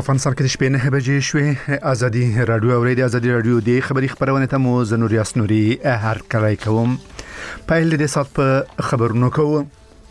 افغانستان کې د شپې 9 بجې شوې. ازادي رادیو اوري د ازادي رادیو د خبري خبرونه ته مو زنور یاسنوري هر کله کوم په لید سات په خبرونو کوم.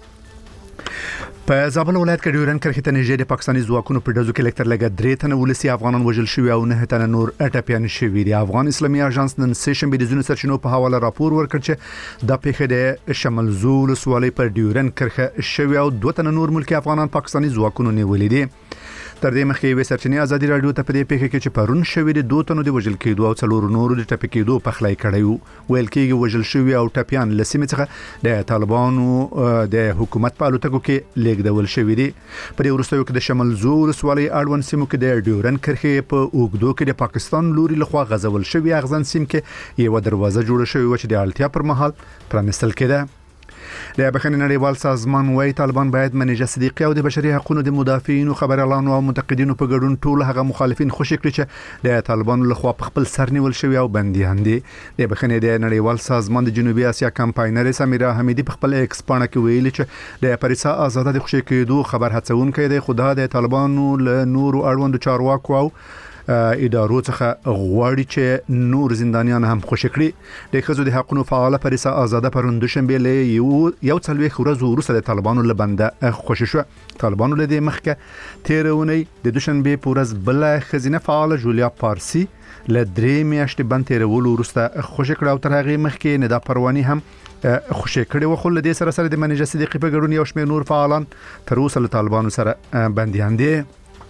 په زابل ولایت کې ډیورن کرخه ته نږدې د پاکستاني ځواکونو په دزو کې لکتر لګا درې تنه ولسی افغانان وژل شوی او 9 تنه نور اټپیان شوی دي. افغان اسلامي اژانس نن سیشن به د زونو سرچینو په حواله راپور ورکړ چې د پیښې د شمال زول سوالي پر ډیورن کرخه شوی او 2 تنه نور ملکی افغانان پاکستاني ځواکونو نیولې دي. تر دې مخکې وې سرچینې ازادي رادیو ته په دې پیښه کې چې پرون شوی د 2 تنو د وژل کېدو او څلور نورو د ټپي کېدو په خلای کړیو. ویل کېږي وژل شوی او ټپيان لسمه څخه د طالبانو د حکومت په الوتکو کې لیږدول شوی دي. په دې وروستیو کې د شمال زور سوالي اړوند سیمو کې د ډیورن کرخه په اوګدو کې د پاکستان لوري لخوا غزول شوی اغزن سیم کې یو دروازه جوړه شوی و چې د اړتیا پر مهال پرانستل کېده. د بخښنې نړیوال سازمان وايي طالبان باید منیجه صدیقي او د بشري حقوقو د مدافعینو خبريالانو او منتقدینو په ګډون ټول هغه مخالفین خوشی کړي چې د طالبانو لخوا په خپل سر نیول شوی او بنديان دي. د بخښنې د نړیوال سازمان د جنوبي اسیا کمپاینر سمیرا حمیدی په خپل ایکس پاڼه کې ویلي چې د پاریسا آزاده د خوشی کېدو خبر هڅونکې د خدا د طالبانو له نورو اړوند چارواکو او ادارو څخه غواړي چې نور زندانیان هم خوشی کړي. د خزو د حقوقو فعال پاریسا آزاده پروند دوشنبه له یو څلوي خورز وروسته د طالبانو لبنده خوشی شو. طالبانو له دې مخکې تیرونی د دوشنبه پورز بل خزینه فعال جولیا پارسی له درې میاشتې بند تیرول وروسته خوشی کړه او تر هغه مخکې ندا پروانی هم خوشی کړي و. خو له دې سره د منیجه صدیقي په ګډون یو شمېر نور فعالان تر اوسه له طالبانو سره بنديان دي.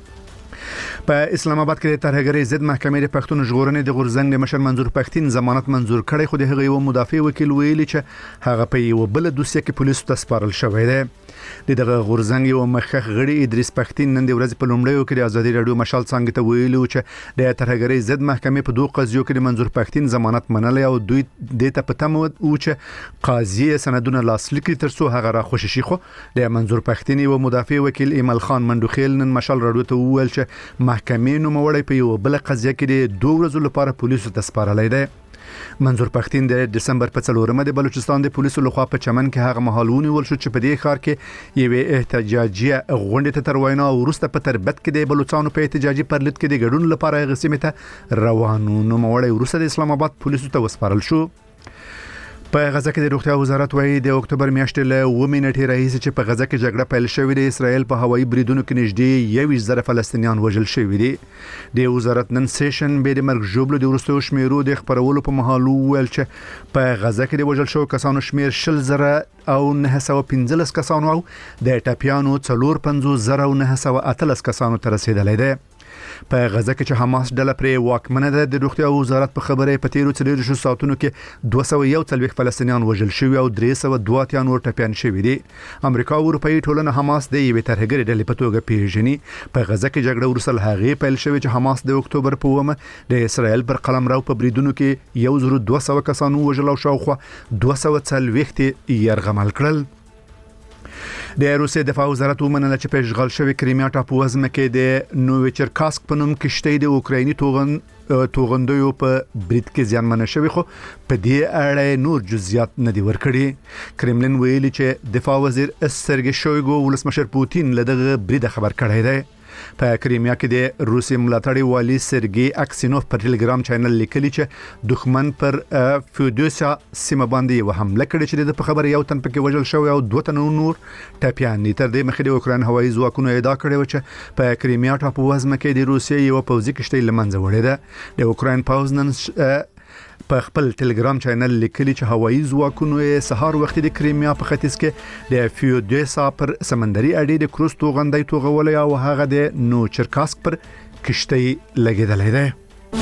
په اسلام آباد کې د ترهګرۍ ضد محکمې د پښتون ژغورنې د غورزنګ د مشر منظور پښتين ضمانت منظور کړي. خو د هغه یو مدافع وکیل ویلي چې هغه په یو بل دوسیه کې پولیسو ته سپارل شوی دی. دغه غورزنګ یو مخخ غړي ادریس پښتين نن د ورځې په لومړیو کې د ازادي رادیو مشال څنګه ته ویلي چې د ترهګرۍ ضد محکمې په دوه قضیو کې د منظور پښتين ضمانت منلې او دوی د ته پته مو چې قاضي سندونه لاسلیک ترڅو هغه را خوششي. خو د منظور پښتين یو مدافع وکیل ایمل خان منډوخیل نن مشال رادیو ته وویل چې محکمې نو موړی په یو بل قضیه کې د 2 ورځې لپاره پولیسو ته سپارلای دی. منظور پښتين د دسمبر په 4مه د بلوچستان د پولیسو لخوا په چمن کې هغه مهالونی ول شو چې په دې ښار کې یو احتجاجي غونډه ته تر وینا ورسته په تربت کې د بلوچستان په احتجاجي پرلط کې د ګډون لپاره غسیمه ته روانو نو موړی ورسته د اسلام آباد پولیسو ته وسپارل شو. په غزه کې د روغتیا وزارت وايي د اکتوبر میاشتې له 2 منټې راهیسې چې په غزه کې جګړه پیل شوې ده اسرائیل په هوایي بریدونو کې نږدې 21,000 فلسطینیان وژل شوي دي. د وزارت نن سیشن به د مرګ ژوبلو د ورستو شمیرو د خبرولو په محل ویل چې په غزه کې د وژل شو کسانو شمیر 10,000 او 915 کسانو او د ټپيانو 450,000 او 918 کسانو ته رسیدلی دی. په غزه کې چې حماس ډله پرې واکمنه ده د روغتیا وزارت په خبره په تیرو 4 ساعتونو کې 241 فلسطینیان وژل شوي او 302 نور ټپيان شوي دي. امریکا او اروپאי ټولنه حماس د یوې ترهګرۍ ډلې په توګه پیژني. په غزه کې جګړه ورسل هغه پیل شوی چې حماس د اکتوبر په 1 د اسرائیل پر قلمرو په بریدونو کې 1200 کسانو وژل او شاوخوا 240 یرغمل کړل. د روسیې دفاع وزارت ومنله چې په اشغال شوی کریمیا ټاپو وزمه کې د نووچرکاسک په نوم کشته د اوکرایني توغندیو په برید کې ځانمنه شوی. خو په دې اړه نور جزئیات نه دی ورکړي. کرملین ویلي چې دفاع وزیر سرګی شویګو ولسمشر پوتین له دغه برید خبر کړی دی. په کریمیا کې د روسي ملاتړي والی سرګي اکسینوف پر ټلګرام چینل لیکلي چې دښمن پر فیودوسیا سیمه باندې یو حمله کړې چې د خبر یو تن پکې وژل شو او 2 تن نور ټپيان دي. تر دې مخکې د اوکراین هوایي ځواکونو ادعا کړې و چې په کریمیا ټاپو وزمه کې د روسیې یو پوځي کشته لمنځه وړې ده. د اوکراین پوځ نن په خپل ټلګرام چینل لیکلي چې هوایي ځواکونو سهار وخت د کریمیا په ختیځ کې د فیودوسیا پر سمندري اډې د کروز توغندۍ توغولې او هغه د نوچرکاسک پر کشته لګیدلې ده.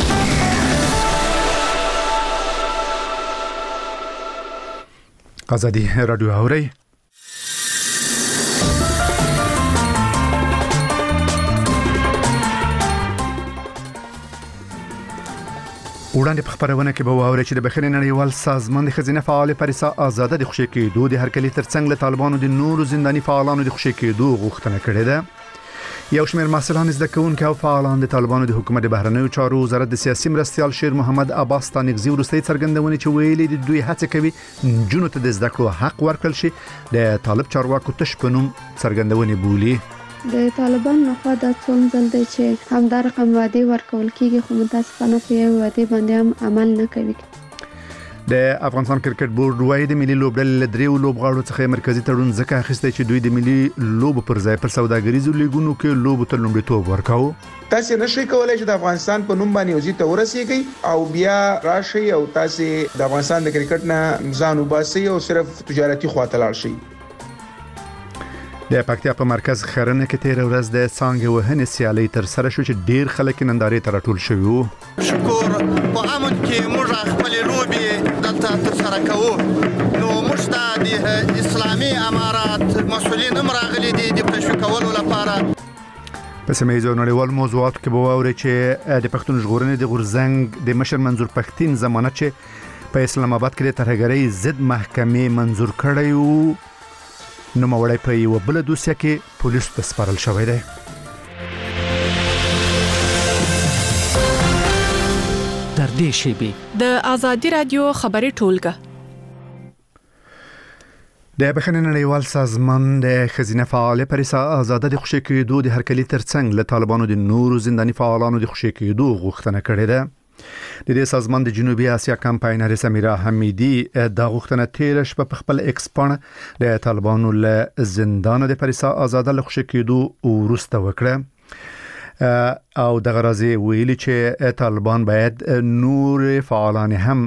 ازادي رادیو اوري وړاندې په خبرونه کې به واوري چې د بخښنې نړیوال سازمان د خزینه فعال پاریسا آزاده د خوشی کېدو د هرکلي ترڅنګ له طالبانو د نورو زنداني فعالانو د خوشی کېدو غوښتنه کړې ده. یو شمېر مسؤلان زده کوونکي او فعالان د طالبانو د حکومت د بهرنیو چارو وزارت د سیاسي مرستيال شیر محمد عباس تانیغزي ورستۍ څرګندونې چې ویلي د دوی هڅه کوي جنونو ته د زده کړو حق ورکړل شي د طالب چارواکو تشپنوم څرګندونې بولی. د طالبان لخوا دا څوم ځل دی چې همدا رقم وعدې ورکول کیږي خو متاسفانه په یو وعدې باندې هم عمل نه کوي. د افغانستان کرکټ بورډ وايي د ملي لوبډلې له دریو لوبغاړو څخه مرکزی تړون ځکه اخیستی چې دوی د ملي لوبو پر ځای پر سوداګریزو لیګونو کې لوبو ته لومړیتوب ورکاوه. تاسو نشئ کولای چې د افغانستان په نوم باندې وزي ته ورسیږئ او بیا راشي او تاسو د افغانستان د کرکټ نه ځان وباسئ او صرف تجارتي خواته لاړ شئ. د پکتیا په مرکز خرنه کې تیر ورځ د څانګې وهنې سیالي تر سره شو چې ډیر خلک نندارې ته راټول شوي وو. شکر په امن کې موږ خپل لوبي دلته تر سره کوو. نو موږ د اسلامي امارات مسؤلین هم راغلي دي د تشویقولو لپاره. په سیمه ییزو نړیوال موضوعاتو کې به واورئ چې د پښتون ژغورنې د غورځنګ د مشر منظور پښتين ضمانت چې په اسلام آباد کې د ترهګرۍ ضد محکمې منظور کړی وو نو موړی په یو بل دوسیه کې پولیسو ته سپارل شوی دی. تر دې شیبې د آزادي رادیو خبري ټولګه د بخښنې نړیوال سازمان د خزینه فعال پریسا آزاده د خوشی کېدو د هرکلي ترڅنګ له طالبانو د نورو زنداني فعالانو د خوشی کېدو غوښتنه کړې ده. د دې سازمان د جنوبي اسیا کمپاینر سمیرا حمیدی د غوښتنه تیر شپه په خپل ایکسپان د طالبانو له زندان د پریسا آزاده له خوشی کېدو ورسته وکړه او د غرضی ویلي چې طالبان باید نور فعالان هم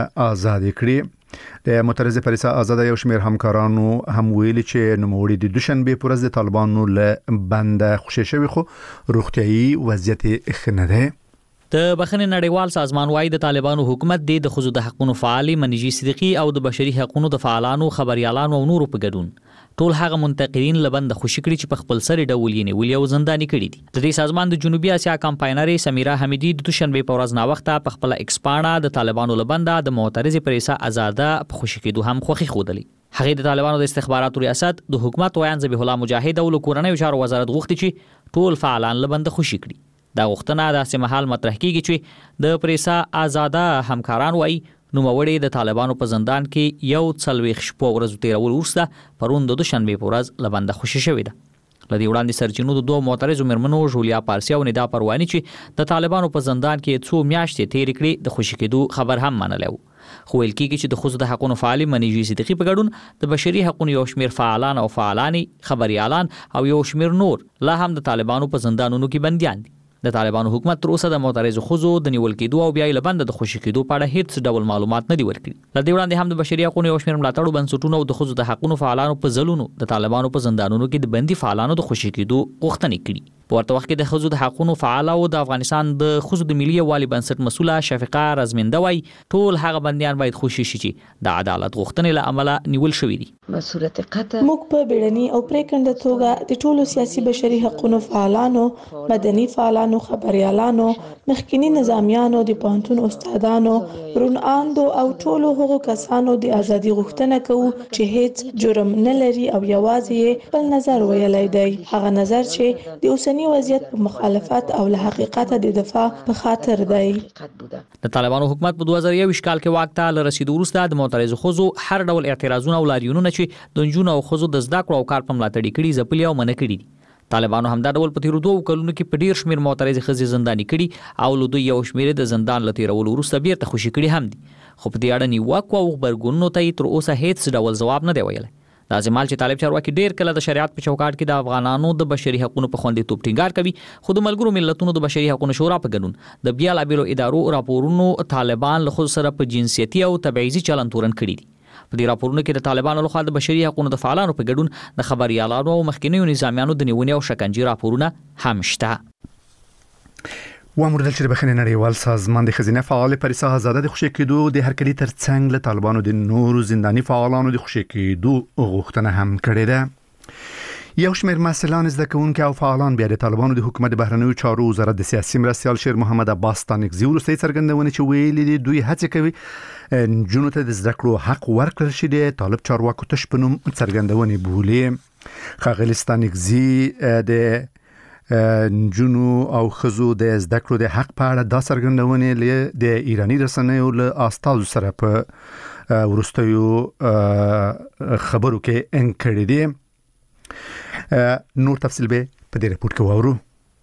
آزاد کړي. د معترض پریسا آزاده یو شمیر همکارانو هم ویلي چې نوموړي د دوشنبه پر ورځ د طالبانو له بند خوشی شوی خو روغتيایي وضعیت ښه نه دی. د بخښنې نړیوال سازمان وايي د طالبانو حکومت د خزو د حقوقو فعالي منیجي صدیقي او د بشري حقوقو د فعالانو خبريالانو او نورو په ګډون ټول هغه منتقدین لبند خوشی کړي چې په خپل سر ډول یې نیولې او زنداني کړي دي. د دې سازمان د جنوبي اسیا کمپاینر سمیرا حمیدی د دوشنبه په ورځ نا وخته په خپل ایکسپانا د طالبانو لبند د معترض پریسا آزاده په خوشی کېدو هم خوخي خودلې. هغه د طالبانو د استخباراتو ریاست د حکومت ویان ذبیح الله مجاهد او کورنۍ چارو وزارت غوښتي چې ټول فعالان لبند خوشی کړي. دا غوښتنه د سیمهال مطرح کیږي چې د پریسا آزاده همکاران وایي نو موړي د طالبانو په زندان کې یو څلويخ شپو ورځ تیرول ورسته پرون د دوشنبه په ورځ لبند خوشی شوې ده. لدی وړاندې سرچینو د دوه معترضو مرمنو جولیا پارسي او ندا پرواني چې د طالبانو په زندان کې څو میاشتې تیر کړي د خوشی کېدو خبر هم منلو. خو ویل کېږي چې د خزو د حقوقو فعالي منیجي صدیقي په ګډون د بشري حقوقو یو شمیر فعالان او فعالانی خبريالان او یو شمیر نور لا هم د طالبانو په زندانونو کې بنديان دي. د طالبانو حکومت تر اوسه د معترض خزو د نیول کېدو او بیا یې لبند د خوشی کېدو په اړه هیڅ ډول معلومات نه دی ورکړي. لدی وړاندې هم د بشري حقوقو یو شمیر ملاتړو بنسټونو او د خزو د حقوقو فعالانو په ځلونو د طالبانو په زندانونو کې د بندي فعالانو د خوشی کېدو غوښتنې کړي. په ورته وخت کې د خزو د حقوقو فعال او د افغانستان د خزو د ملي والي بنسټ مسوله شفیقه رزمنده وای ټول هغه بنديان باید خوشی شي چې د عدالت غوښتنې له عمله نیول شوی دي. مسؤلیت قطع موږ په بیړني او پریکنده توګه د ټولو سیاسي بشري حقوقو فعالانو مدني فعالانو خبريالانو مخکینی نظامیانو د پانتون استادانو روناندو او ټولو هغو کسانو د ازادي غوښتنه کوو چې هیڅ جرم نه لري او یوازې خپل نظر ویلای دی. هغه نظر چې د اوسنی وضعیت په مخالفت او له حقیقت د دفاع په خاطر دی. د طالبانو حکومت په 2021 کال کې واک ته رسیدو وروسته د معترض خزو هر ډول اعتراضونه او لاریونونه چې د جنونو او خزو د زده کړو او کار په ملاتړ کړي ځپلي او منع کړي دي. طالبانو هم دا ډول په تیرو دوه کلونو کې په ډیر شمیر معترض خزي زنداني کړي او له دوی یو شمیر د زندان لته تیرول وروسته بیرته خوشی کړي هم دي. خو په دې اړه نیوکه او خبرګونونو ته تر اوسه هیڅ ډول جواب نه دی ویلی. دا زمال چې طالب چارواکي ډیر کله د شریعت په چوکاټ کې د افغانانو د بشري حقوقو په خوندې توپ ټینګار کوي خو د ملګرو ملتونو د بشري حقوقو شورا په ګډون د بیا لابلو ادارو راپورونو طالبان له خود سره په جنسيتي او تبعیضي چلن تورن کړي دي. په دې راپورونو کې د طالبانو لخوا د بشري حقوقو د فعالانو په ګډون د خبريالانو او مخکینیو نظامیانو د نیونې او شکنجې راپورونه هم شته. وامردل چې د بخښنې نړیوال سازمان د خزینه فعال پریسا آزاده د خوشی کېدو د هرکلي ترڅنګ له طالبانو د نورو زنداني فعالانو د خوشی کېدو غوښتنه هم کړې ده. یو شمېر مسئولان زده کوونکي او فعالان بیا د طالبانو د حکومت د بهرنیو چارو وزارت د سیاسي مرستیال شیر محمد عباس تانکزي وروستۍ څرګندونه چې ویلي دي دوی هڅه کوي نجونو ته د زده کړو حق ورکړل شي د طالب چارواکو تش په نوم څرګندونې بولي. ښاغلي تانکزي د نجونو او خزو د زده کړو د حق په اړه دا څرګندونې د ایرانی رسنیو له استازو سره په وروستیو خبرو کې انکړې دي. نور تفصیل به په دې رپورت کې واورو.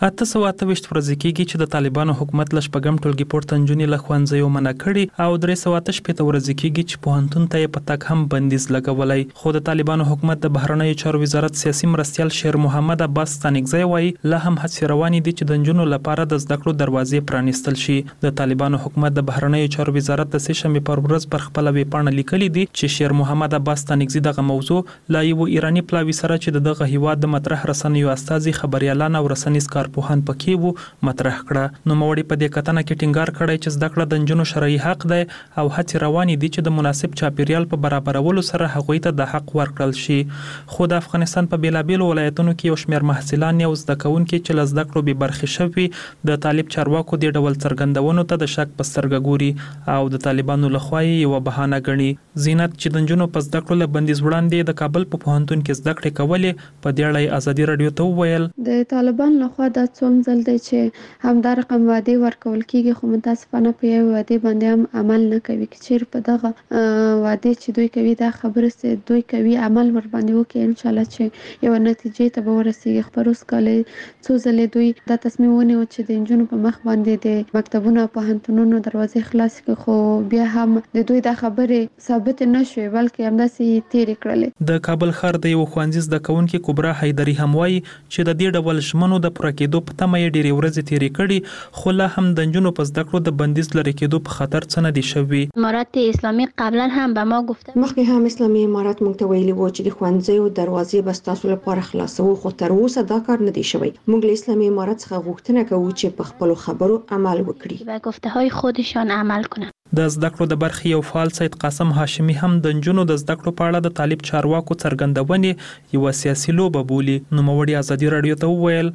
828 ورځې کېږي چې د طالبانو حکومت له شپږم ټولګي پورته نجونې له ښوونځیو منع کړي او 318 ورځې کېږي چې پوهنتون ته یې په تګ هم بندیز لګولی. خو د طالبانو حکومت د بهرنیو چارو وزارت سیاسي مرستیال شیر محمد عباس ستانکزی وایي لا هم هڅې روانې دي چې د نجونو لپاره د زده کړو دروازې پرانیستل شي. د طالبانو حکومت د بهرنیو چارو وزارت د سه‌شنبې پر ورځ پر خپل ویبپاڼه لیکلي دي چې شیر محمد عباس ستانکزی دغه موضوع لا یو ایرانی پلاوی سره چې دغه هیواد د مطرح رسنیو استازي خبريالان او رسنیز کارپوهان پکې مطرح کړه. نو موري په دې کتنه کې ټینګار کړی چې زده کړه د نجونو شرعي حق دی او هڅې روانې دي چې د مناسب چاپیریال په برابرولو سره هغوی ته د حق ورکړل شي. خو د افغانستان په بیلابیلو ولایتونو کې یو شمېر محصلان یا زده کوونکي چې له زده کړو بې برخې شوي د طالب چارواکو د ډول څرګندونو ته د شک په سترګه ګوري او د طالبانو لخوا یو بهانه ګڼي. زینت چې د نجونو په زده کړو له بندیز وړاندې د کابل په پوهنتون کې زده کړې کولې په دې اړه ازادي رادیو ته وویل د طالبان لخوا د څوم ځل چې همدا رقم وعده ورکول کیږي خو متاسفانه په یو وعده باندې هم عمل نه کوي. چې په دغه وعده چې دوی کوي دا خبره سي دوی کوي عمل ور باندې وکړي ان شاء الله چې یو نتیجې ته به ورسیږي. خبروس کله څو ځلې دوی دا تصمیم ونیو چې د انجونو په مخ باندې د مکتبونو په پوهنتونونو دروازې خلاص کړي خو بیا هم د دوی دا خبره ثابت نه شوه بلکې همداسې تیر کړل. د کابل ښار د یو ښوونځي زده کوونکي کبرا حیدری هم وایي چې د دې ډول ژمنو د پوره کېدو په تمه یې ډېرې ورځې تیرې کړي خو لا هم د نجونو په زده کړو د بندیز لرې کېدو په خطر څه نه دي شوي. امارات اسلامي قبلا هم به ما گفته مخکې هم اسلامي امارات موږ ته ویلي وو چې د ښوونځیو دروازې به ستاسو لپاره خلاصو خو تر اوسه دا کار نه دی شوی. موږ له اسلامي امارات څخه غوښتنه کوو چې په خپلو خبرو عمل وکړي به گفته‌های خودشان عمل کنند. د زده کړو د برخې یو فعال سید قاسم هاشمي هم د نجونو د زده کړو په اړه د طالب چارواکو څرګندونې یو سیاسي لوبه بولي. نوموړي ازادي رادیو ته وویل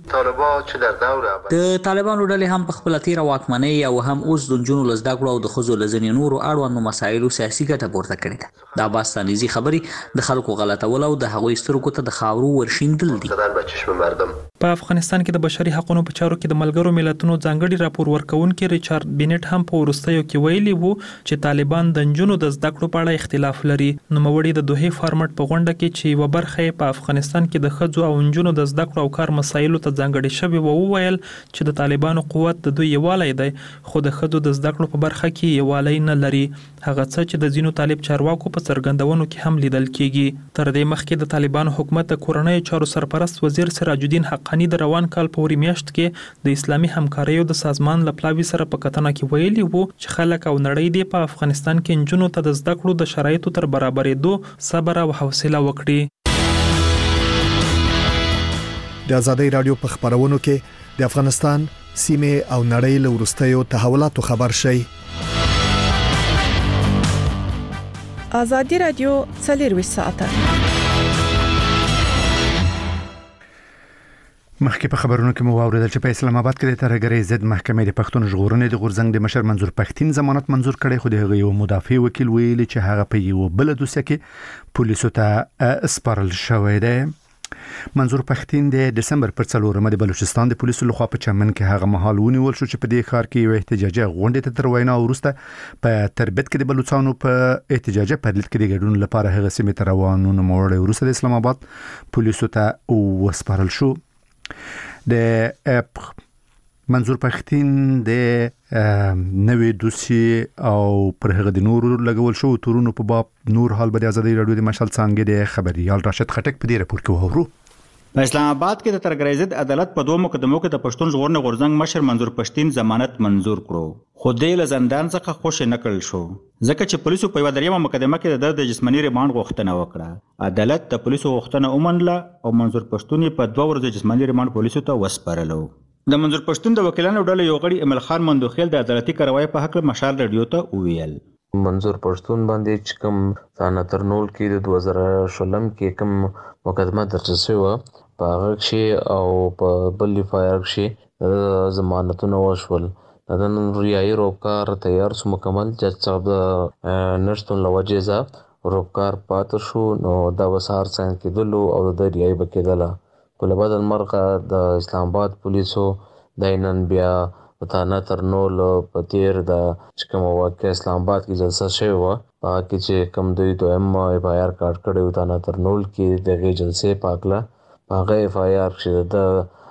د طالبانو ډلې هم په خپل تیر واکمنۍ او هم اوس د نجونو له زده کړو او د ښځو له ځینې نورو اړوندو مسایلو سیاسي ګټه پورته کړې ده. د عباس ستانکزي خبرې د خلکو غلطول او د هغوی سترګو ته د خاورو ورشیندل دي. په افغانستان کې د بشري حقوقو په چارو کې د ملګرو ملتونو ځانګړي راپور ورکونکي ریچارډ بینټ هم په وروستیو کې ویلي وو چې طالبان د نجونو د زده کړو په اړه اختلاف لري. نوموړي د دوحې فارمټ په غونډه کې چې یوه برخه په افغانستان کې د ښځو او نجونو د زده کړو او کار مسایلو ته ځانګړې شوې وویل چې د طالبانو قوت د دوی یووالی دی خو د ښځو د زده کړو په برخه کې یووالی نه لري. هغه څه چې د ځینو طالب چارواکو په څرګندونو کې هم لیدل کیږي. تر دې مخکې د طالبانو حکومت د کورنیو چارو سرپرست وزیر سراج الدین حقانی د روان کال په وری میاشت کې د اسلامي همکاریو د سازمان له پلاوي سره په کتنه کې ویلي وو چې خلک او نړۍ دې په افغانستان کې نجونو ته د زده کړو د شرایطو تر برابرېدو صبر او حوصله وکړي. د ازادۍ رادیو په خبرونو کې د افغانستان سیمه او نړۍ له وروستیو تحولاتو خبر شي. ازادي رادیو 24 ساعته مخکې په خبرونو کې مو واوریدل چې په اسلام آباد کې د ترهګرۍ ضد محکمې د پښتون ژغورنې د غورځنګ د مشر منظور پښتين ضمانت منظور کړي خو د هغه یو مدافع وکیل ویلي چې هغه په یو بل دوسیه کې پولیسو ته سپارل شوی دی. منظور پښتين د دسمبر پر 4 د بلوچستان د پولیسو لخوا په چمن کې هغه مهال ونیول شو چې په دې ښار کې یو احتجاجي غونډه ته تر وینا وروسته په تربت کې د بلوچستانو په احتجاجي پرلیت کې د ګډون لپاره هغه سیمه ته روانو. نوموړي وروسته د اسلام آباد پولیسو ته وسپارل شو. د منظور پښتين د نوې دوسي او پر هغه د نور لګول شو تورونو په باب نور حال به د ازادي رادیو د مشال څنګه د خبريال راشد خټک په دې راپور کې وورو. په اسلام آباد کې د ترهګرۍ ضد عدالت په دوه مقدمو کې د پښتون ژغورنې غورځنګ مشر منظور پښتين ضمانت منظور کړو خو د زندان څخه خوشی نکړل شو ځکه چې پولیسو په یو دریمه مقدمه کې د جسمانی ریماند غوښتنه وکړه. عدالت د پولیسو غوښتنه ومنله او منظور پښتون په 2 ورځې جسمانی ریماند پولیسو ته وسپارلو. د منظور پښتون د وکیلانو ډلې یو غړي امل خان مندوخیل د عدالتي کاروایی په حق مشال رادیو ته وویل منظور پښتون باندې چې کوم ثانه ترنول کې د 2016 کې کوم مقدمه درج شوی په هغه کې او په بل فایر کې ضمانتونه وشول. د نن ریایي روکار تیار سو مکمل جج صاحب نشتون لوجزا روکار پات شو نو دا وسار څنګه کېدلو او د ریایي بکیدله کله بدل مرغه د اسلام آباد پولیسو دینن بیا وتانه ترنول په تیر د کوم واقع اسلام آباد کې جلسه شوی و کې چې کوم دوی دویم اف آی آر کارت کړي وتانه ترنول کې دغه جلسه پاکله هغه اف آی آر چې د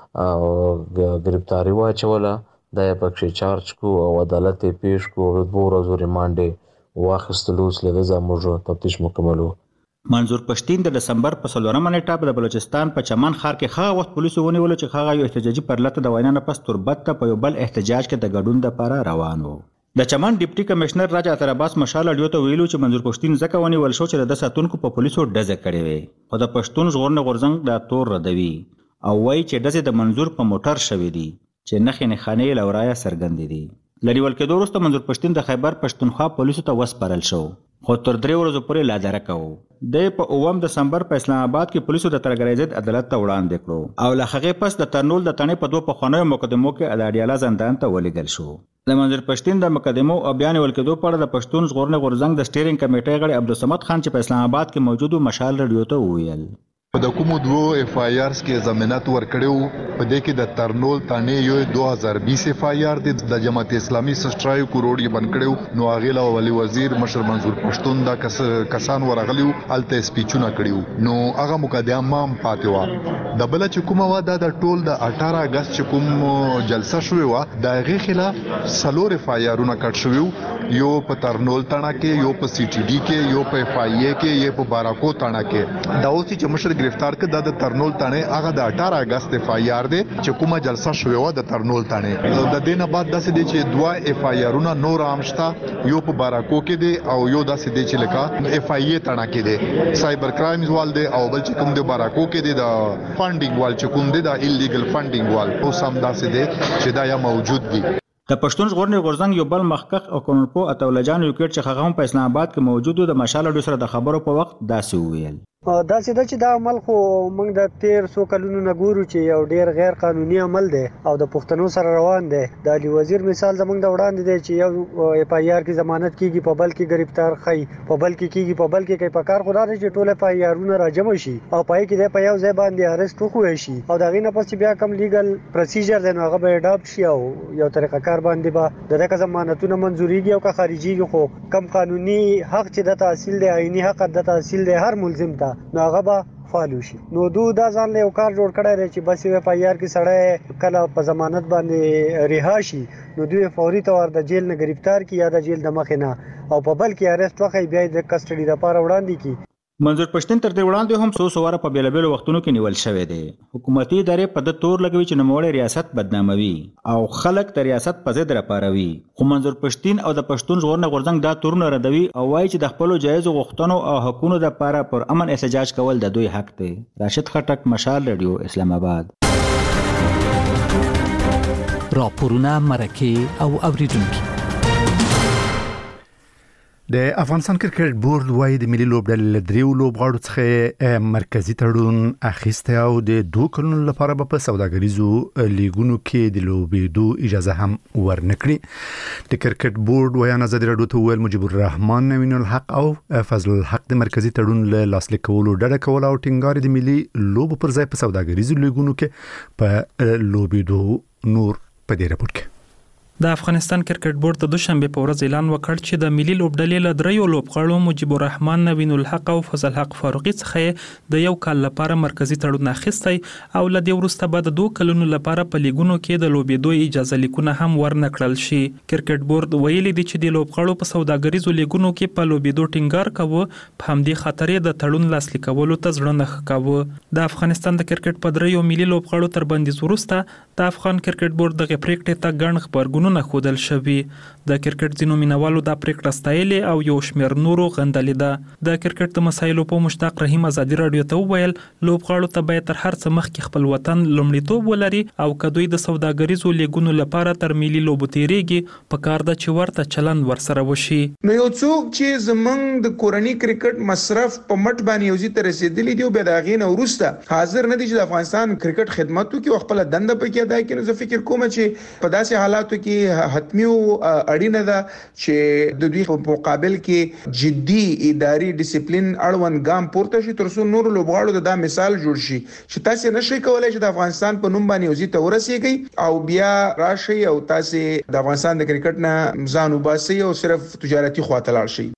گرفتاری واچوله دا یې پکې چارج کو او عدالت یې پیش کو 2 ورځې ریمانډ واخیستلو اوس له ځا موږ تفتیش مکملو. منظور پښتین د دسمبر په 4 نیټه د بلوچستان په چمن ښار کې هغه وخت پولیسو ونیول چې هغه یو احتجاجي پرلته د وینا نه پس تربت ته په یو بل احتجاج کې د ګډون لپاره روان و. د چمن ډیپټي کمشنر راجا عطر عباس مشال اډیو ته ویلو چې منظور پښتین ځکه ونیول شو چې د ساتونکو په پولیسو ډزه کړې وي خو د پښتون ژغورنې غورځنګ دا تور ردوي او وایي چې ډزې د منظور په موټر شوې دي چې نښې نښانې لورایه څرګندې دي. لریول کېدو وروسته منظور پښتین د خیبر پښتونخوا پولیسو ته وسپارل شو خو تر 3 ورځې پورې لادرکه کوو. د په 9 دسمبر په اسلام آباد کې پولیسو د ترګری ضد عدالت ته وړاندې کړو او له هغې پس د ترنول د تڼۍ په 2 پخوانیو مقدمو کې اډاډیاله زندان ته ولېږل شو. د منظور پښتین د مقدمو او بیان ولکېدو په اړه د پښتون ژغورنې غورځنګ د سټیرینګ کمیټې غړي عبدالصمد خان چې په اسلام آباد کې موجود مشال رادیو ته وویل د کومو 2 اف آی آرز کې ضمانت ورکړو په دې کې د ترنول تانې یو 2020 اف آی آر د جماعت اسلامي 17 کروڑ یې بند کړو نو اغیلا ولی وزیر مشر منظور پښتون دا کسان ورغلیو الته سپیچونه کړیو نو هغه مقدمه هم پاتې و. د بل چې کومه و د ټول د 18 اگست چې کوم جلسه شوې و د هغې خلاف سلور اف آی آرونه کټ شویو یو په ترنول تاڼه کې یو په سی ټي ډي کې یو په اف آی ای کې یو په باراکو تاڼه کې دا اوس چې مشر گرفتار کړ د ترنول تاڼه هغه د 18 اگست اف آی آر دی چې کومه جلسه شوې و د ترنول تاڼه د دینه بعد داسې دی چې 2 اف آی آرونه نور عامشتا یو په باراکو کې دی او یو داسې دی چې لکه اف آی ای تاڼه کې دی سایبر کرایمز وال دی او بل چې کوم دی باراکو کې دی د فانډینګ وال چې کوم دی د ایلیګل فانډینګ وال او سم داسې دی چې دا یا موجود دی. د پښتون ژغورنې غورځنګ یو بل مخکخ او قانونپو عطاالله جان وکړ چې هغه هم په اسلام آباد کې موجود د مشال اډیو سره د خبرو په وخت داسې وویل داسې ده چې دا عمل خو موږ د 1300 کلونو نه ګورو چې یو ډیر غیر قانوني عمل دی او د پښتنو سره روان دی. د علي وزیر مثال زموږ د وړاندې دی چې یو اف آی آر کې ضمانت کیږي په بل کې گرفتار خي په بل کې کیږي په بل کې کوي په کار خدا دی چې ټول اف آی آرونه راجمع شي او پای کې په یو ځای باندې ارست وکړي شي او دا غینه پس بیا کم لیګل پروسیجر دی نو هغه به اډاپټ شي او یو طریقه کار باندې به دغه ضمانتونه منزوريږي او که خارجيږي خو کم قانوني حق چې د تحصیل دی عیني حق د تحصیل دی هر ملزم ته نو هغه به فالو شي. نو دا ځان له یو کار جوړ کړی دی چې بس یو په یار کې سړی کله په ضمانت باندې رها شي نو دوی فوري تور د جیل نه گرفتار کی یا د جیل د مخ نه او په بل کې ارست وخی بیا د کسټډي لپاره وړاندې کی. منظور پښتین تر دې وړاندې هم څو سواره په بیلابیلو وختونو کې نیول شوی دی. حکومتي ادارې په د تور لګوي چې نوموړی ریاست بدناموي او خلک د ریاست په ضد راپاروي خو منظور پښتین او د پښتون ژغورنې غورځنګ دا تورونه ردوي او وایي چې د خپلو جایزو غوښتنو او حقونو لپاره پر امن احتجاج کول د دوی حق دی. راشد خټک، مشال رادیو، اسلام آباد. راپورونه مرکه او اوریدونکو. د افغانستان کرکټ بورډ وايي د ملي لوبډلې له 3 لوبغاړو څخه مرکزی تړون اخیسته او د 2 کلونو لپاره په سوداګریزو لیګونو کې د لوبېدو اجازه هم ورنکړي. د کرکټ بورډ ویان ازادي رادیو ته ویل مجيب الرحمن، نوین الحق او فضل الحق د مرکزی تړون له لاسلیک کولو ډډه کول او ټینګار د ملي لوبو پر ځای په سوداګریزو لیګونو کې په لوبېدو نور په دې راپور کې. د افغانستان کرکټ بورډ د دوشنبه په ورځ اعلان وکړ چې د ملي لوبډلې له 3 لوبغاړو مجيب الرحمن، نوین الحق او فضل الحق فاروقي څخه د 1 کال لپاره مرکزی تړون اخیستی او له دې وروسته بعد 2 کلونو لپاره په لیګونو کې د لوبېدو اجازه لیکونه هم ورنکړل شي. کرکټ بورډ ویلي دی چې د لوبغاړو په سوداګریزو لیګونو کې په لوبېدو ټینګار کوي، په همدې خاطر د تړون لاسلیکولو ته زړه نه ښکاوه. د افغانستان د کرکټ په 3 ملي لوبغاړو تر بندیز وروسته د افغان کرکټ بورډ د پریکړې ته ګڼ خبرګون نه خودل شوی. د کرکټ ځینو مینوالو د پریکړه ستایلې او یو شمېر نورو غندلې ده. د کرکټ د مسایلو په مشتاق رحیم ازادي رادیو ته وویل لوبغاړو ته باید تر هر څه مخکې خپل وطن لومړیتوب ولري او کدوې د سوداګریزو لیګونو لپاره تر ملي لوبو تیریږي په کار د چې ورته چلند ورسره وشي. نو یو څوک چې زمنګ د کورنی کرکټ مصرف په مټ باندې یوزي تر رسیدلی دی به دا غین ورسته حاضر نه دي چې د افغانستان کرکټ خدماتو کې خپل دنده پکې ادا کړي. زه فکر کوم چې په داسې حالاتو کې حتمی اړینه ده چې د دوی په مقابل کې جدي اداري ډیسپلین اړوند ګام پورته شي تر څو نور لوبغاړو دا مثال جوړ شي چې تاسو نشئ کولای چې د افغانستان په نوم باندې وزي ته ورسیږي او بیا راشي او تاسو د افغانستان د کرکټ نه ځان وباسي او صرف تجارتي خواته لاړ شي.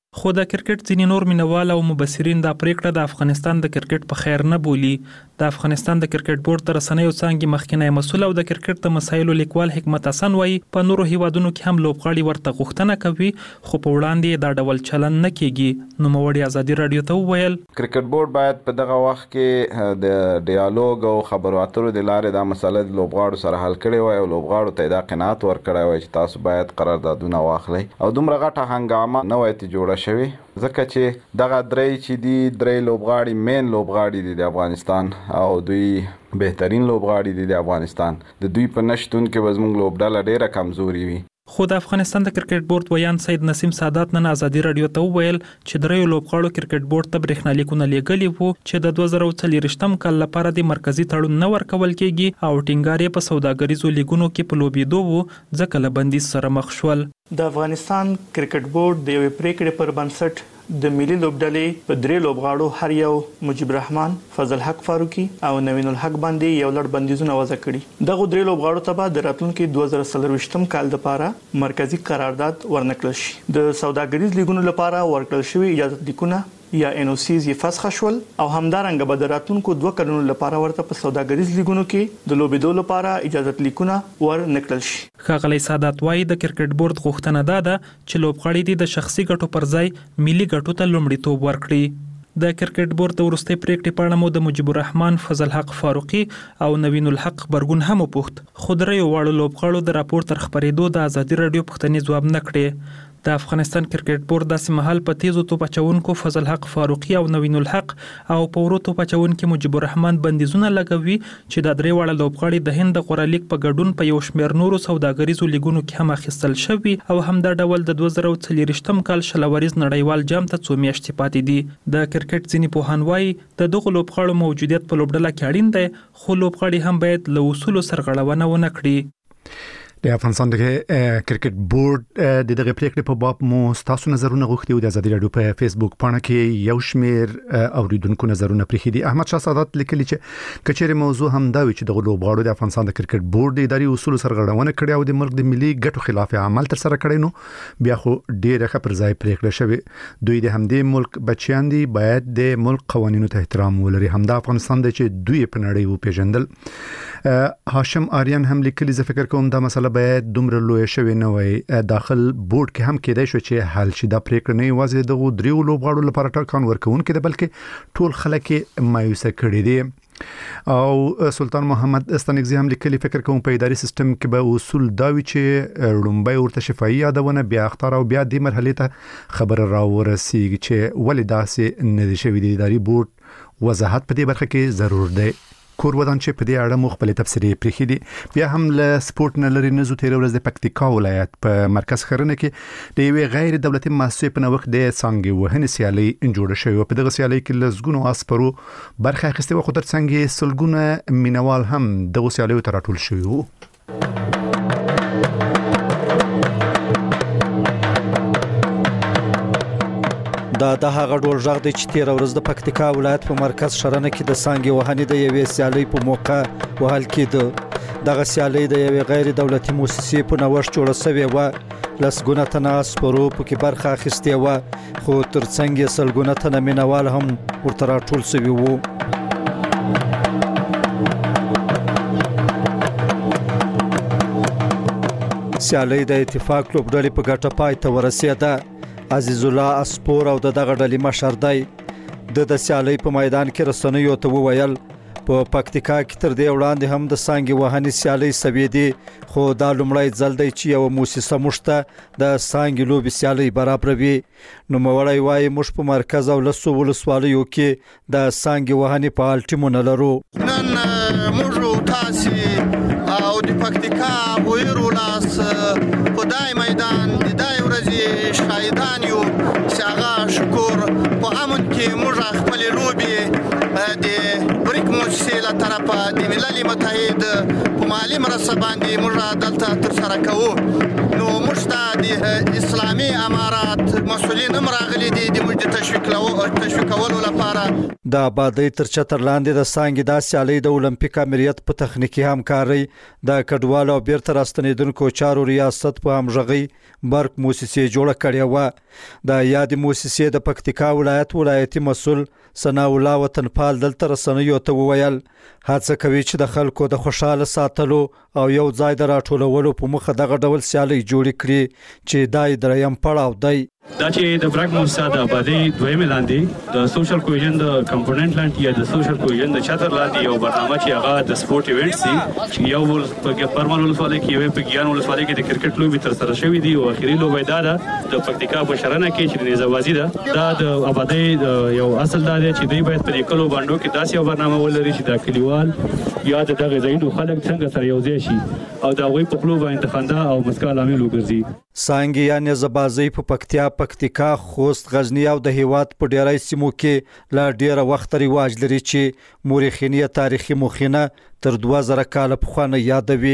خو د کرکټ ځینې نور مینوال او مبصرین دا پریکړه د افغانستان د کرکټ په خیر نه بولي. د افغانستان د کرکټ بورډ تر رسنیو څنګه مخکینی مسؤل او د کرکټ د مسایلو لیکوال حکمت حسن وایي په نورو هیوادونو کې هم لوبغاړي ورته غوښتنه کوي خو په وړاندې دا ډول چلن نه کیږي. نو موړي ازادي رادیو ته وویل کرکټ بورډ باید په دغه وخت کې د ډیالوګ او خبرو اترو د لارې دا مسله د لوبغاړو سره حل کړي وای او لوبغاړو ته دا قناعت ورکړی وای چې تاسو باید قراردادونه واخلئ او دومره غټه هنګامه نه وای ته جوړه شوی ځکه چې دغه درې لوبغاړي مین لوبغاړي دي د افغانستان او دوی بهترین لوبغاړي دي د افغانستان د دوی په نشتون کې وزموږ لوبډله ډیره کمزوري وي. خو د افغانستان د کرکټ بورډ ویان سید نسیم سادات نن ازادي رادیو ته وویل چې درې لوبغاړو کرکټ بورډ ته برېښنالیکونه لیږلي وو چې د 2024م کال لپاره د مرکزی تړون نه ورکول کیږي او ټینګار په سوداګریزو لیګونو کې په لوبېدو وو ځکه له بندیز سره مخ شول. د افغانستان کرکټ بورډ د یوې پریکړې پر بنسټ د ملي لوبډلې په درې لوبغاړو هر یو مجيب الرحمن، فضل حق فاروقي او نوین الحق باندې یو لړ بندیزونه وضع کړي. دغه درې لوبغاړو ته به د راتلونکي 2024م کال لپاره مرکزی قرارداد ورنکړل شي. د سوداګریز لیګونو لپاره ورکړل شوی اجازه لیکونه یا NOCs یې فسخ شول او همدارنګه به د راتلونکو 2 کلونو لپاره ورته په سوداګریز لیګونو کې د لوبېدو لپاره اجازه لیکونه ورنکړل شي. ښاغلی سادات وايي د کرکټ بورډ غوښتنه ده چې لوبغاړي د شخصي ګټو پر ځای ملي ګټو ته لومړیتوب ورکړي. د کرکټ بورډ د وروستي پریکړې په اړه مو د مجيب الرحمن، فضل حق فاروقي او نوین الحق برګون هم وپوښت خو درې واړو لوبغاړو د راپور تر خبرېدو د ازادي رادیو پوښتنې ځواب نه کړې. د افغانستان کرکټ بورډ داسې مهال په تیزو توپ اچونکو فضل حق فاروقي او نوین الحق او په ورو توپ اچونکو مجيب الرحمن بندیزونه لګوي چې د درې واړه لوبغاړي د هند غوړه لیګ په ګډون په یو شمېر نورو سوداګریزو لیګونو کې هم اخیستل شوی او هم دا ډول د 2024م کال شلوریز نړیوال جام ته څو میاشتې پاتې دي. د کرکټ ځینې پوهان وایي د دغه لوبغاړو موجودیت په لوبډله کې اړین دی خو لوبغاړي هم باید له اصولو سرغړونه ونه کړي. د افغانستان د کرکټ بورډ د دغه پریکړې په باب مو تاسو نظرونه غوښتي او د ازادي رادیو په فیسبوک پاڼه کې یو شمیر اوریدونکو نظرونه پرېښي دي. احمد شاه سادات لیکلي چې کچېره موضوع هم دا وي چې د لوبغاړو د افغانستان د کرکټ بورډ د اداري اصولو سرغړونه کړې او د ملک د ملي ګټو خلاف عمل تر سره کړی نو بیا خو ډېره ښه پر ځای پریکړه شوی. دوی د همدې ملک بچیان دي باید د ملک قوانینو ته احترام ولري. همدا افغانستان دی چې دوی په نړۍ وپیژندل. هاشم آریان هم لیکلي زه فکر کوم دا مسله باید دومره لوی شوی نه وای. داخل بورډ کې هم کېدای شو چې حل شي. دا پریکړه نه یوازې د درېو لوبغاړو لپاره ټاکان ورکوونکې ده بلکې ټول خلک مایوسه کړي دي. او سلطان محمد استانکزی هم لیکلي فکر کوم په اداري سیستم کې به اصول دا وي چې لومبای ورته شفاهي یادونه بیا اختار او بیا د مرحله ته خبر راورسیږي چې ولې داسې نه دي شوی. د اداري بورډ وضاحت په دې برخه کې ضرور دی. کور ودان چې په دې اړه مخبل تفسیری پرېخي دي. بیا هم له سپورت نه لري نزو تیر ورځ د پکتیکا ولایت په مرکز خرنه کې د یوې غیر دولتي مؤسسې په نوښت د څنګه وهنې سیالي جوړه شوې. په دغه سیالي کې لزګونو اسپرو برخه اخیسته و خو تر څنګه سلګونه مینوال هم دغه سیالي ته راټول شوی وو. دا د هغه ډول ژغ دی چې تیر ورځ د پکتیکا ولایت په مرکز شرنه کې د سانګي وهنې د یوې سیالي په موقع وهل کېده. دغه سیالي د یوې غیر دولتي مؤسسې په نوښت جوړه شوې و. لسګونه تنه سپرو پکې برخه اخیستې و خو تر څنګه سلګونه تنه مینوال هم ورته راټول شوي وو. سیالي د اتفاق لوبډلې په ګټه پای ته ورسېده. عزیز الله اسپور او دغه ډلې مشر دی د سیالي په میدان کې رسنیو ته وویل په پکتیکا کې تر دې وړاندې هم د سانګي وهنې سیالي سوي دي خو دا لومړی ځل دی چې یو مؤسسه مشته د سانګي لوبي سیالي برابروي. نو موړی وایي موږ په مرکز او لسو ولسوالیو کې د سانګي وهنې فعال ټیمونه لرو. نن موږ تاسو او د پکتیکا ویرو لاس خدای میدان د دای ورځې شاهدان یو چې شکر په امن کې موږ خپل لوبي د بریک مؤسسې له طرفه د ملل متحد په مالی مرسته باندې موږ دلته ترسره کوو. نو موږ ته د اسلامي امارات مسؤلین هم راغلي دي د موږ د تشویقولو لپاره. د آبادۍ تر چتر لاندې د څانګې دا سیالۍ د اولمپیک امریت په تخنیکي همکارۍ د کډوالو او بیرته راستنېدونکو چارو ریاست په همغږۍ برق موسسې جوړه کړې وه. د یادې موسسې د پکتیکا ولایتي مسؤل ثناء الله وطنپال دلته رسنیو ته وویل هڅه کوي چې د خلکو د خوشاله ساتلو او یو ځای د راټولولو په موخه دغه ډول سیالۍ جوړې کړي چې دا یې دریم پړاو دی. دا چې د برق موسسه د آبادۍ دویمه لاندې د سوشل کوهیژن د کمپوننټ لاندې یا د سوشل کوهیژن د چتر لاندې یو برنامه چې هغه د سپورت ایونټس دي چې یو په پرمل ولسوالۍ کې یو په ګیان ولسوالۍ کې د کرکټ لوبې تر سره شوې دي او اخیری لوبه دا ده د پکتیکا په شرنه کې چې نيزوازي ده. دا د آبادۍ یو اصل دا دی چې دوی باید په دې کلو باندې کې داسې یو برنامه ولري چې د کلیوال یا د دغه ځایونو خلک څنګه سره یو ځای شي او دا غوي په خپل باندې خندا او مسکا لامل وګرځي. څانګې یا نيزبازي په پکتیکا خوست غزنی او د هیواد په ډیری سیمو کې لا ډیره وخت رواج لري چې مورخینی تاریخي مخینه تر 2000 کال پخوا نه یادوي.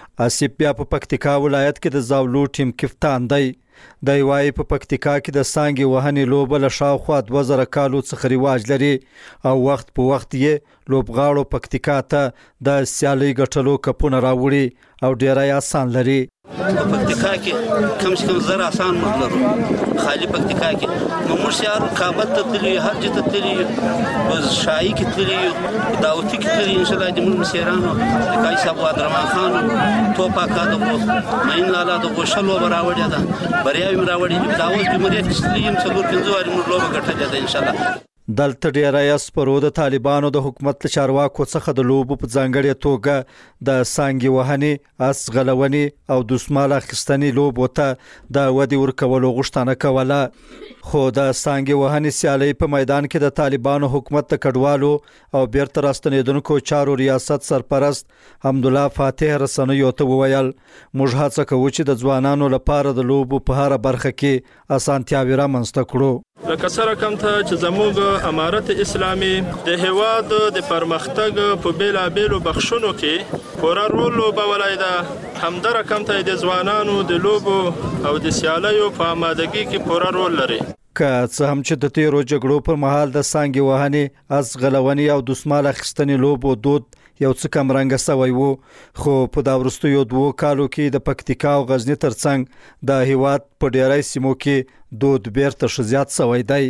آصف بیا په پکتیکا ولایت کې د زاولو ټیم کپتان دی. د وای په پکتیکا کې د څانګې وهنې لوبه له شاوخوا 2000 کالو څخه رواج لري او وخت په وخت یې لوبغاړو پکتیکا ته د سیالۍ ګټلو کپونه راوړي او ډیره آسان لري. په پکتیکا کې کم سے کم زر آسان مطلب خالی پکتیکا کې موږ شهر کابل ته تللی هر ځای ته تللی بس شاهي کې تللی داوتی کې تللی ان شاء الله د موږ مسیرانو د کای صاحب درمان خان توپا کا د مین لاله د غوښلو براوړی ده بریاوي مراوړي داوود جمهوریت کې تللی هم څلور پنځه واري موږ لوبه ګټلې ده ان شاء الله. دلته ډیری اسپرو د طالبانو د حکومت له چارواکو څخه د لوبو په ځانګړې توګه د څانګې وهنې اس غلونې او دسمال اخیستنې لوبو ته د ودې ورکولو غوښتنه کوله. خو د څانګې وهنې سیالۍ په میدان کې د طالبانو حکومت د کډوالو او بیرته راستنېدونکو چارو ریاست سرپرست حمدالله فاتح رسنیو ته وویل موږ هڅه کوو چې د ځوانانو لپاره د لوبو په هر برخه کې اسانتیاوې رامنځته کړو. لکه سره کم ته چې زموږ امارت اسلامي د هواد د پرمختګ په بیلابېلو بخښونو کې پوره رول لوبولی ده. همدغه کم ته د ځوانانو د لوبو او د سیالیو په آمادګۍ کې پوره رول لري. که څه هم چې د تیرو جګړو پر مهال د څانګې وهنې اس غلونې او دسمال اخیستنې لوبو دود یو څه کم رنګه سوی وو خو په دا وروستیو 2 کالو کې د پکتیکا او غزنی ترڅنګ د هیواد په ډیری سیمو کې دود بیرته ښه زیات سوی دی.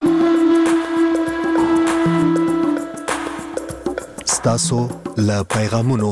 ستاسو له پیغامونو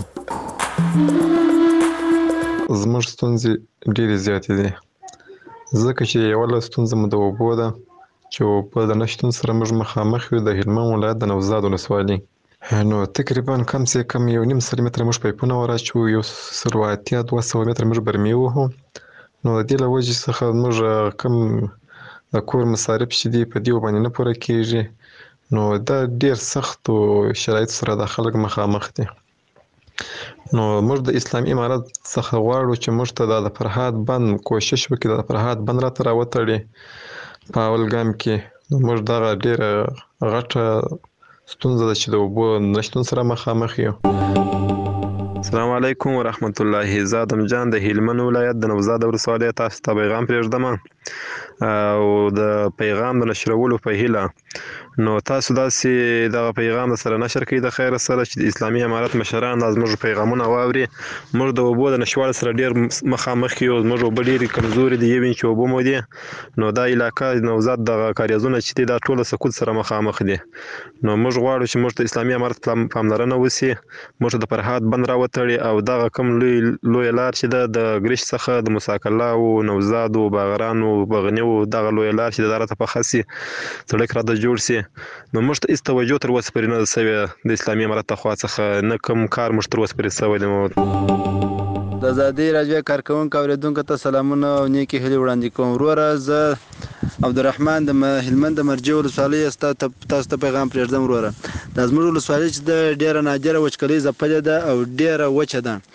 زموږ ستونزې ډېرې زیاتې دي ځکه چې یوه له ستونزه مو د اوبو ده چې اوبه د نشتون سره موږ مخامخ یو د هلمند ولایت د نوزاد ولسوالۍ نو تقریبا کم سے کم 1.5 سل متره موږ پایپونه وراچو 180 200 متره موږ برمې وهو نو د دې له وجې څخه موږ کم د کور مصارف چې دي په دې باندې نه پوره کیږي نو دا ډیر سخت شرایط سره د خلک مخامخ دي. نو موږ د اسلامي امارت څخه غواړو چې موږ ته د فرهاد بند کوشش وکړي د فرهاد بند راته راوتړي په اول ګام کې نو موږ دغه ډیره غټه ستونزه ده چې د اوبو نشتون سره مخامخ یو. السلام علیکم ورحمت الله. زادم جان د هلمند ولایت د نوزاد ولسوالۍ تاسو ته پیغام پرېږدم او د پیغام د نشرولو په هیله نو تاسو داسې دغه پیغام سره نشر کړئ د خیر سره چې د اسلامي امارت مشران زموږ پیغامونه واوري. موږ د اوبو د نشوالي سره ډیر مخامخ یو زموږ اوبه ډېرې کمزورې دي 1 انچ اوبه مو دي نو دا علاقه د نوزاد دغه کاریزونه چې دي دا ټوله سقوط سره مخامخ دي نو موږ غواړو چې موږ د اسلامي امارت پاملرنه وشي موږ د فرهاد بند راوتړي او دغه کوم لوی لار چې د ګریش څخه د مساکلا او نوزاد او باغران او بغنی او دغه لوی لار چې د دارته په خاصي سړک را د جوړ سي نو موږ ته هیڅ توجه تر اوسه پورې نه ده سوې د اسلامي امارت له خوا څخه نه کوم کار موږ تر اوسه پورې سوی دی. د ازادۍ راډیو کارکوونکو اورېدونکو ته سلامونه او نیکې هیلې وړاندې کوم. وروره زه عبدالرحمن د هلمند د مرجع ولسوالۍ تاسو ته پیغام پرېږدم. وروره دا زموږ ولسوالۍ چې د ډېره نادره وچکالۍ ځپلې ده او ډېره وچه ده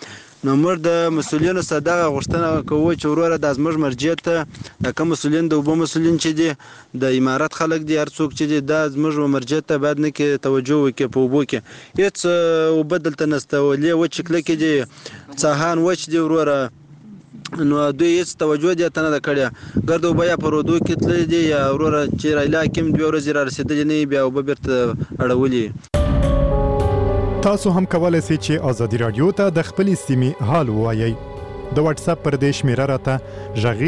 نو موږ د مسولینو صدغه غوښتنه کوو چې وروره د ازمج مرجع ته د کوم مسولین د وبو مسولین چې دي د امارات خلک دي هر څوک چې دي د ازمج مرجع ته باید نه کې توجه وکړي په وبو کې هیڅ وبدل ته نسته ولې و چې کله کې دي څاهان وچ دي وروره نو دوی هیڅ توجه دي ته نه کړی ګرد وبیا په رودو کې تل دي یا وروره چې رایلا کوم 2 ورځې را رسیدلې نه بیا وببرته اړولې تاسو هم کولای شئ چې ازادي رادیو ته د خپل سیمې حال ووایي د واتس اپ پر دې شمیره راته ژغ